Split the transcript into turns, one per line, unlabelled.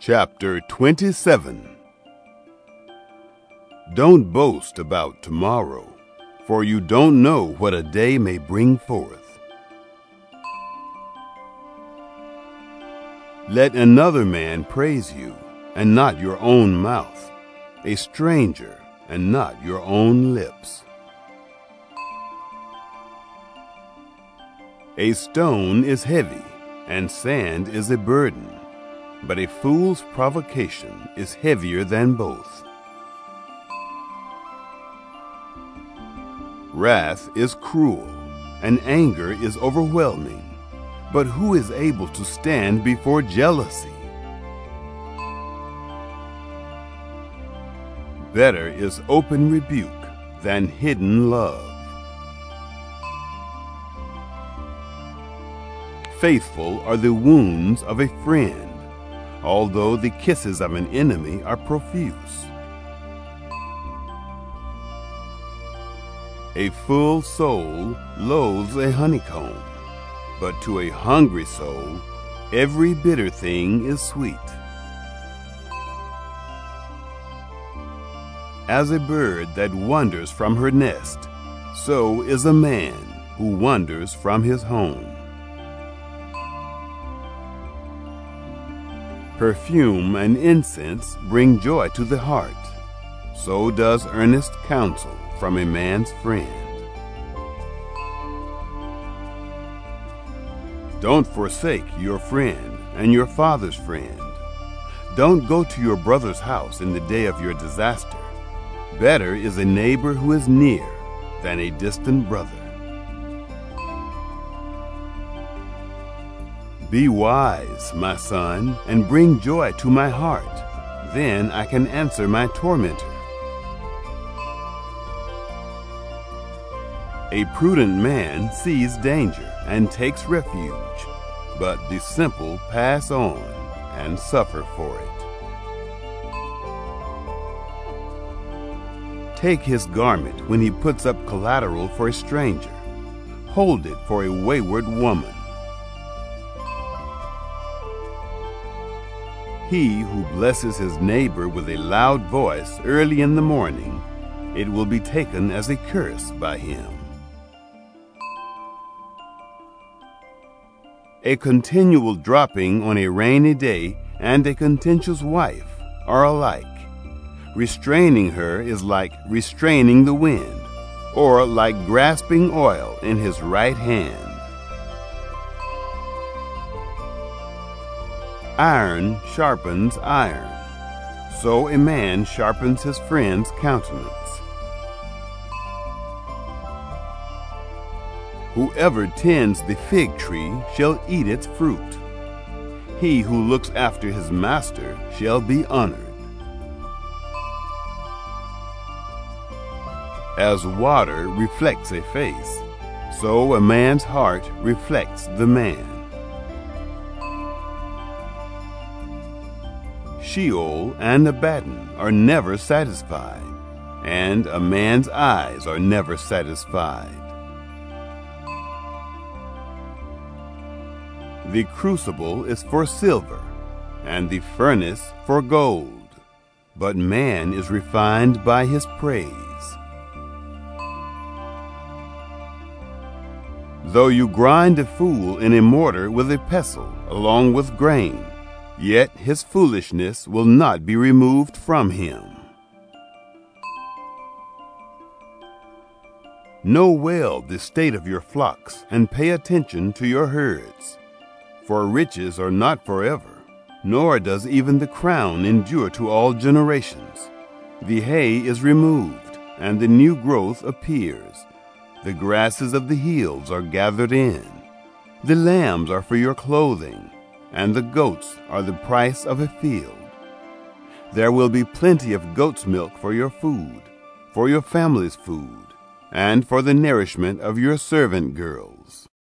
Chapter 27. Don't boast about tomorrow, for you don't know what a day may bring forth. Let another man praise you, and not your own mouth, a stranger, and not your own lips. A stone is heavy, and sand is a burden, but a fool's provocation is heavier than both. Wrath is cruel, and anger is overwhelming, but who is able to stand before jealousy? Better is open rebuke than hidden love. Faithful are the wounds of a friend, although the kisses of an enemy are profuse. A full soul loathes a honeycomb, but to a hungry soul every bitter thing is sweet. As a bird that wanders from her nest, so is a man who wanders from his home. Perfume and incense bring joy to the heart, so does earnest counsel from a man's friend. Don't forsake your friend and your father's friend. Don't go to your brother's house in the day of your disaster. Better is a neighbor who is near than a distant brother. Be wise, my son, and bring joy to my heart. Then I can answer my tormentor. A prudent man sees danger and takes refuge, but the simple pass on and suffer for it. Take his garment when he puts up collateral for a stranger. Hold it for a wayward woman. He who blesses his neighbor with a loud voice early in the morning, it will be taken as a curse by him. A continual dropping on a rainy day and a contentious wife are alike. Restraining her is like restraining the wind, or like grasping oil in his right hand. Iron sharpens iron, so a man sharpens his friend's countenance. Whoever tends the fig tree shall eat its fruit. He who looks after his master shall be honored. As water reflects a face, so a man's heart reflects the man. Sheol and Abaddon are never satisfied, and a man's eyes are never satisfied. The crucible is for silver, and the furnace for gold, but man is refined by his praise. Though you grind a fool in a mortar with a pestle along with grain, yet his foolishness will not be removed from him. Know well the state of your flocks, and pay attention to your herds. For riches are not forever, nor does even the crown endure to all generations. The hay is removed, and the new growth appears. The grasses of the hills are gathered in. The lambs are for your clothing, and the goats are the price of a field. There will be plenty of goat's milk for your food, for your family's food, and for the nourishment of your servant girls.